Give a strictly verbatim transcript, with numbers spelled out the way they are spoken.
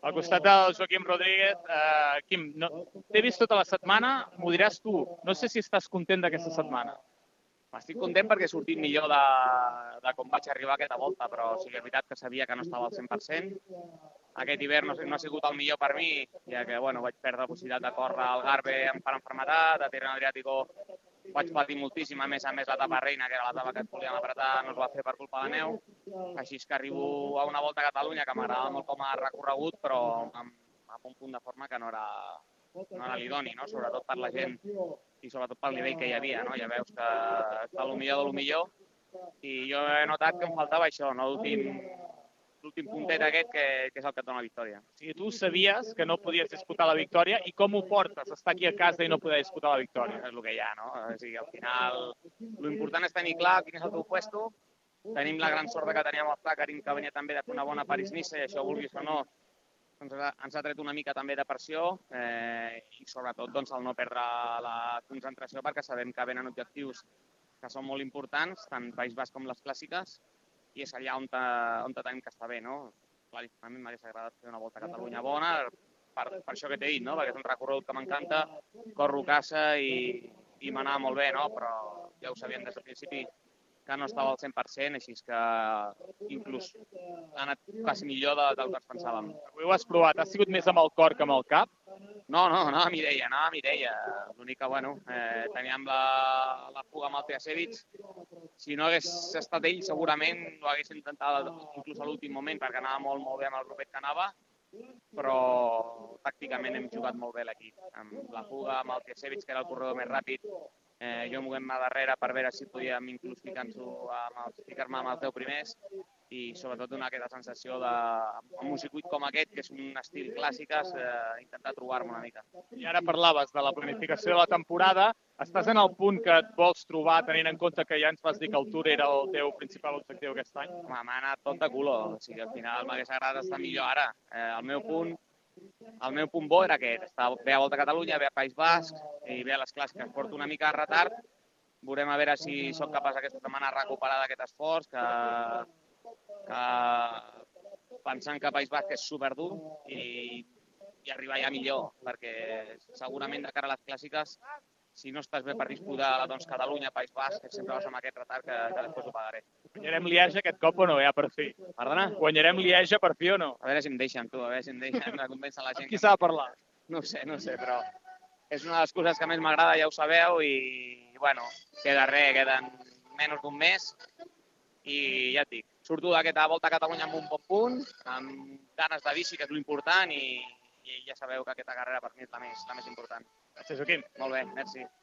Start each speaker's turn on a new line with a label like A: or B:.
A: al costat del Joaquim Rodríguez. Uh, Quim, no, t'he vist tota la setmana, m'ho diràs tu. No sé si estàs content d'aquesta setmana.
B: Estic content perquè he sortit millor de, de com vaig arribar aquesta volta, però sí que és veritat que sabia que no estava al cent per cent. Aquest hivern no, no ha sigut el millor per mi, ja que bueno, vaig perdre la possibilitat de córrer al Garbe per enfermetat, a Tirreno Adriàtico vaig patir moltíssim, a més a més l'etapa reina, que era l'etapa que et volíem apretar, no es va fer per culpa de neu. Així que arribo a una volta a Catalunya que m'agradava molt com a recorregut, però amb, amb un punt de forma que no era, no era l'idoni, no? Sobretot per la gent i sobretot pel nivell que hi havia, no? Ja veus que està el millor de lo millor i jo he notat que em faltava això, no? L'últim puntet aquest que, que és el que et dona la victòria.
A: O sigui, tu sabies que no podies disputar la victòria i com ho portes, estar aquí a casa i no poder disputar la victòria?
B: És el que hi ha, no? O sigui, al final, l'important és tenir clar quin és el teu puesto. Tenim la gran sort que teníem el Flacarin, que venia també de fer una bona París-Nice, i això, vulguis o no, ens ha, ens ha tret una mica també de pressió eh, i sobretot doncs, el no perdre la concentració perquè sabem que venen objectius que són molt importants, tant País Basc com les clàssiques, i és allà on, te, on te tenim que estar bé, no? Claríssimament m'hagués agradat fer una volta a Catalunya bona, per, per això que t'he dit, no? Perquè és un recorregut que m'encanta, corro casa i, i m'anava molt bé, no? Però ja ho sabíem des del principi que no estava al cent per cent, així que inclús ha anat quasi millor de, del que ens pensàvem.
A: Avui ho has provat, has sigut més amb el cor que amb el cap?
B: No, no, anava amb idea, anava amb idea. L'únic que, bueno, eh, teníem la, la fuga amb el Teasevich. Si no hagués estat ell, segurament ho hagués intentat inclús a l'últim moment, perquè anava molt, molt bé amb el grupet que anava, però tàcticament hem jugat molt bé l'equip. Amb la fuga amb el Teasevich, que era el corredor més ràpid, Eh, jo moguem-me darrere per veure si podíem inclús ficar-me amb els deu primers i sobretot donar aquesta sensació de, amb un circuit com aquest, que és un estil clàssiques, eh, intentar trobar-me una mica.
A: I ara parlaves de la planificació de la temporada. Estàs en el punt que et vols trobar, tenint en compte que ja ens vas dir que el Tour era el teu principal objectiu aquest any?
B: M'ha anat tot de color, o sigui, al final m'hagués agradat estar millor ara. Eh, el meu punt El meu punt bo era aquest, estar bé a Volta a Catalunya, bé a País Basc i bé a les clàssiques. Porto una mica de retard, veurem a veure si sóc capaç aquesta setmana de recuperar d'aquest esforç, que, que pensant que País Basc és superdur i, i arribar ja millor, perquè segurament de cara a les clàssiques, si no estàs bé per disputar doncs, Catalunya, País Basc, que sempre vas amb aquest retard que, que després ho pagaré.
A: Guanyarem Lieja aquest cop o no, ja per fi?
B: Perdona?
A: Guanyarem Lieja per fi o no?
B: A veure si em deixen, tu, a veure si em deixen de convèncer la gent.
A: Amb qui s'ha de parlar?
B: No sé, no sé, però és una de les coses que més m'agrada, ja ho sabeu, i, i bueno, queda res, queden menys d'un mes, i ja et dic, surto d'aquesta Volta a Catalunya amb un bon punt, amb ganes de bici, que és l'important, i, i ja sabeu que aquesta carrera per mi és la més, la més important.
A: Gràcies, Joaquim.
B: Molt bé, merci.